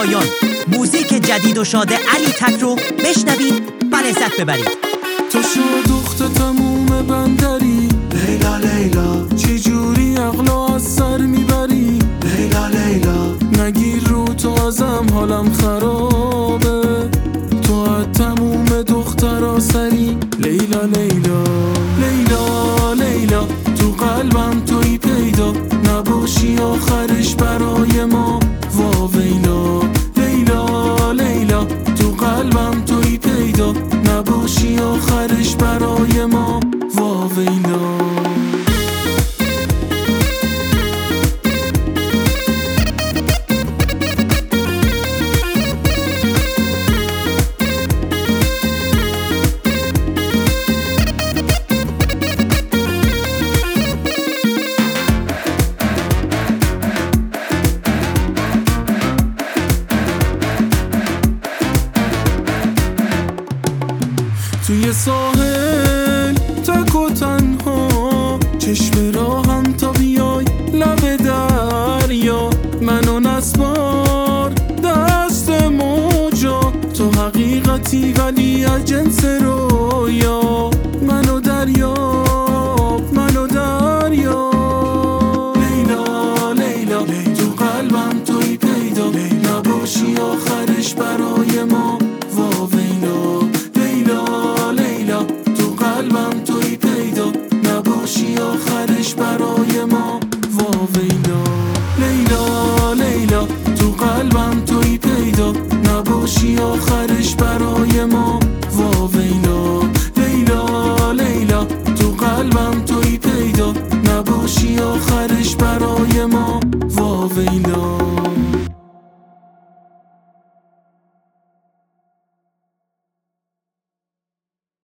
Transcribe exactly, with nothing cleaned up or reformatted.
شایان. موزیک جدید و شاد علی تک رو بشنوید و لذت ببرید. تو شادخت تموم بندری، لیلا لیلا چجوری عقلا از سر میبری، لیلا لیلا نگیر رو تو ازم حالم خرابه، تو از تموم دخترا سری، لیلا لیلا لیلا لیلا تو قلبم توی پیدا، نباشی آخرش برای ما واویلا، لیلا لیلا تو قلبم توی پیدا، نباشی آخرش برای ما واویلا. توی ساحل تک و تنها، چشم راهم تا بیای لب دریا، منو نسپار دست موجا، تو حقیقتی ولی از جنس رویا، منو دریاب منو دریاب، لیلا لیلا تو قلبم توی پیدا، نباشی آخرش برای ما واویلا، لیلا تو قلبم توی پیدا، نباشی آخرش برای ما واویلا، لیلا لیلا تو قلبم توی پیدا، نباشی آخرش برای ما واویلا، لیلا لیلا تو قلبم توی پیدا، نباشی آخرش برای ما واویلا.